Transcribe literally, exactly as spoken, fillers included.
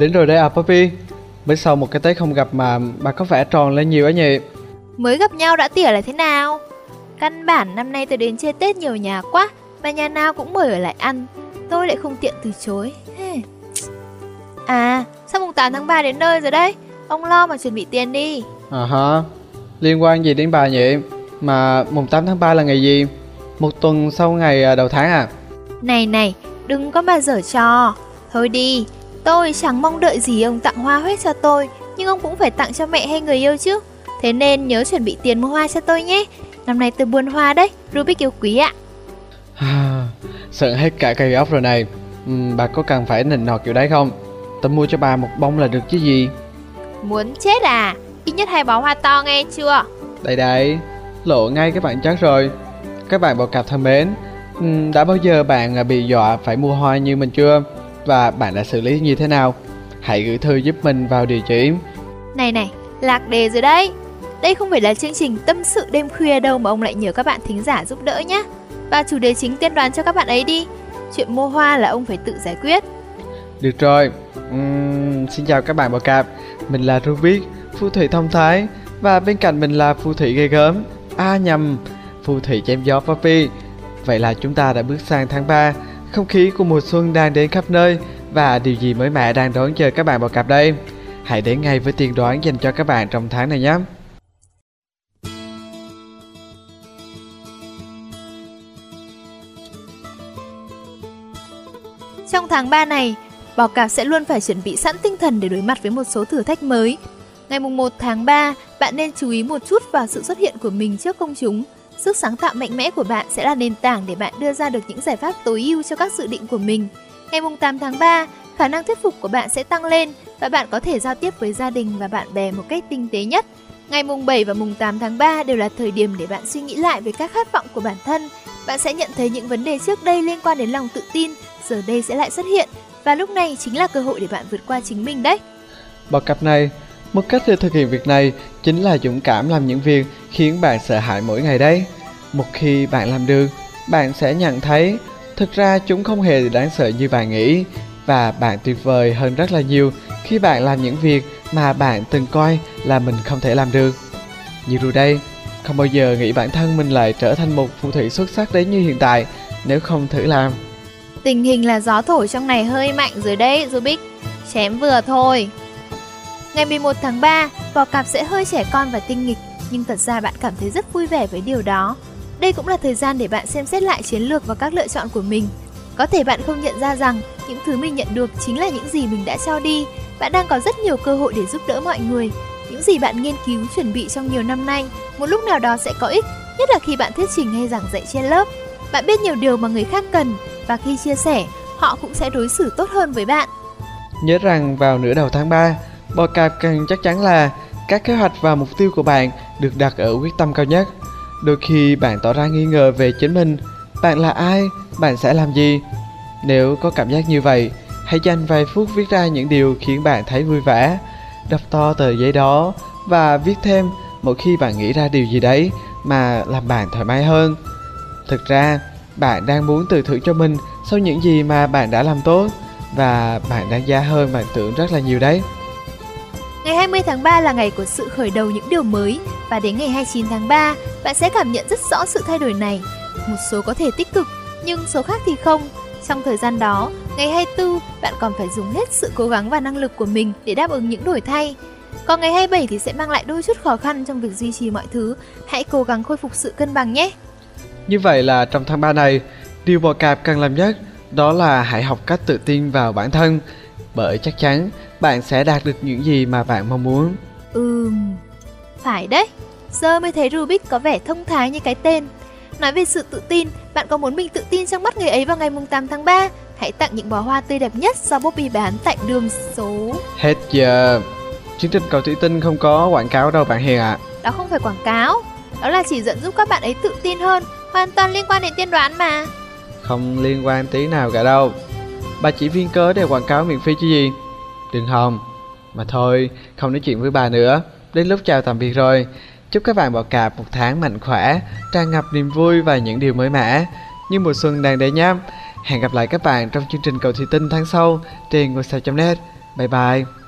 đến rồi đấy à Poppy. Mới sau một cái Tết không gặp mà bà có vẻ tròn lên nhiều ấy nhỉ. Mới gặp nhau đã tỉa là thế nào? Căn bản năm nay tôi đến chơi Tết nhiều nhà quá, mà nhà nào cũng mời ở lại ăn, tôi lại không tiện từ chối. À, sao mùng tám tháng ba đến nơi rồi đấy? Ông lo mà chuẩn bị tiền đi. À hả, liên quan gì đến bà nhỉ? Mà mùng tám tháng ba là ngày gì? Một tuần sau ngày đầu tháng à? Này này, đừng có mà giở trò. Thôi đi, tôi chẳng mong đợi gì ông tặng hoa hết cho tôi, nhưng ông cũng phải tặng cho mẹ hay người yêu chứ. Thế nên nhớ chuẩn bị tiền mua hoa cho tôi nhé. Năm nay tôi buôn hoa đấy, Rubik yêu quý ạ. Sợ hết cả cây ốc rồi này. ừ, Bà có cần phải nịnh nọt kiểu đấy không? Tôi mua cho bà một bông là được chứ gì. Muốn chết à? Ít nhất hai bó hoa to nghe chưa? Đây đấy, lộ ngay cái bản chất rồi. Các bạn bò cạp thân mến, ừ, đã bao giờ bạn bị dọa phải mua hoa như mình chưa? Và bạn đã xử lý như thế nào? Hãy gửi thư giúp mình vào địa chỉ. Này này, lạc đề rồi đấy. Đây không phải là chương trình tâm sự đêm khuya đâu mà ông lại nhờ các bạn thính giả giúp đỡ nhé. Và chủ đề chính tiên đoán cho các bạn ấy đi. Chuyện mua hoa là ông phải tự giải quyết. Được rồi, uhm, xin chào các bạn bò cạp. Mình là Rubik, phù thủy thông thái. Và bên cạnh mình là phù thủy ghê gớm. À nhầm, phù thủy chém gió Poppy. Vậy là chúng ta đã bước sang tháng ba. Không khí của mùa xuân đang đến khắp nơi. Và điều gì mới mẻ đang đón chờ các bạn bò cạp đây? Hãy đến ngay với tiên đoán dành cho các bạn trong tháng này nhé. Trong tháng ba này, bò cạp sẽ luôn phải chuẩn bị sẵn tinh thần để đối mặt với một số thử thách mới. Ngày mùng một tháng ba, bạn nên chú ý một chút vào sự xuất hiện của mình trước công chúng. Sức sáng tạo mạnh mẽ của bạn sẽ là nền tảng để bạn đưa ra được những giải pháp tối ưu cho các dự định của mình. Ngày mùng tám tháng ba, khả năng thuyết phục của bạn sẽ tăng lên và bạn có thể giao tiếp với gia đình và bạn bè một cách tinh tế nhất. Ngày mùng bảy và mùng tám tháng ba đều là thời điểm để bạn suy nghĩ lại về các khát vọng của bản thân. Bạn sẽ nhận thấy những vấn đề trước đây liên quan đến lòng tự tin, giờ đây sẽ lại xuất hiện. Và lúc này chính là cơ hội để bạn vượt qua chính mình đấy. Bò cạp này, một cách để thực hiện việc này chính là dũng cảm làm những việc khiến bạn sợ hãi mỗi ngày đấy. Một khi bạn làm được, bạn sẽ nhận thấy thực ra chúng không hề đáng sợ như bạn nghĩ. Và bạn tuyệt vời hơn rất là nhiều khi bạn làm những việc mà bạn từng coi là mình không thể làm được. Như rồi đây, không bao giờ nghĩ bản thân mình lại trở thành một phù thủy xuất sắc đến như hiện tại nếu không thử làm. Tình hình là gió thổi trong này hơi mạnh rồi đấy Rubik, chém vừa thôi. Ngày mười một tháng ba, bò cạp sẽ hơi trẻ con và tinh nghịch, nhưng thật ra bạn cảm thấy rất vui vẻ với điều đó. Đây cũng là thời gian để bạn xem xét lại chiến lược và các lựa chọn của mình. Có thể bạn không nhận ra rằng những thứ mình nhận được chính là những gì mình đã cho đi. Bạn đang có rất nhiều cơ hội để giúp đỡ mọi người. Những gì bạn nghiên cứu chuẩn bị trong nhiều năm nay, một lúc nào đó sẽ có ích, nhất là khi bạn thuyết trình hay giảng dạy trên lớp. Bạn biết nhiều điều mà người khác cần, và khi chia sẻ, họ cũng sẽ đối xử tốt hơn với bạn. Nhớ rằng vào nửa đầu tháng ba, bò cạp cần chắc chắn là các kế hoạch và mục tiêu của bạn được đặt ở quyết tâm cao nhất. Đôi khi bạn tỏ ra nghi ngờ về chính mình. Bạn là ai? Bạn sẽ làm gì? Nếu có cảm giác như vậy, hãy dành vài phút viết ra những điều khiến bạn thấy vui vẻ. Đọc to tờ giấy đó và viết thêm mỗi khi bạn nghĩ ra điều gì đấy mà làm bạn thoải mái hơn. Thực ra, bạn đang muốn tự thưởng cho mình sau những gì mà bạn đã làm tốt, và bạn đáng giá hơn bạn tưởng rất là nhiều đấy. Ngày hai mươi tháng ba là ngày của sự khởi đầu những điều mới, và đến ngày hai mươi chín tháng ba, bạn sẽ cảm nhận rất rõ sự thay đổi này. Một số có thể tích cực, nhưng số khác thì không. Trong thời gian đó, ngày hai mươi tư, bạn còn phải dùng hết sự cố gắng và năng lực của mình để đáp ứng những đổi thay. Còn ngày hai mươi bảy thì sẽ mang lại đôi chút khó khăn trong việc duy trì mọi thứ. Hãy cố gắng khôi phục sự cân bằng nhé. Như vậy là trong tháng ba này, điều bò cạp cần làm nhất đó là hãy học cách tự tin vào bản thân, bởi chắc chắn bạn sẽ đạt được những gì mà bạn mong muốn. Ừm, phải đấy. Giờ mới thấy Rubik có vẻ thông thái như cái tên. Nói về sự tự tin, bạn có muốn mình tự tin trong mắt người ấy vào ngày tám tháng ba? Hãy tặng những bó hoa tươi đẹp nhất do Poppy bán tại đường số... Hết giờ. Chương trình cầu thủy tinh không có quảng cáo đâu bạn Hiền ạ. À. Đó không phải quảng cáo, đó là chỉ dẫn giúp các bạn ấy tự tin hơn. Hoàn toàn liên quan đến tiên đoán mà. Không liên quan tí nào cả đâu. Bà chỉ viên cớ để quảng cáo miễn phí chứ gì. Đừng hòng. Mà thôi, không nói chuyện với bà nữa. Đến lúc chào tạm biệt rồi. Chúc các bạn bò cạp một tháng mạnh khỏe, tràn ngập niềm vui và những điều mới mẻ như mùa xuân đang đến nhé. Hẹn gặp lại các bạn trong chương trình cầu thủy tinh tháng sau trên ngôi sao chấm net. Bye bye.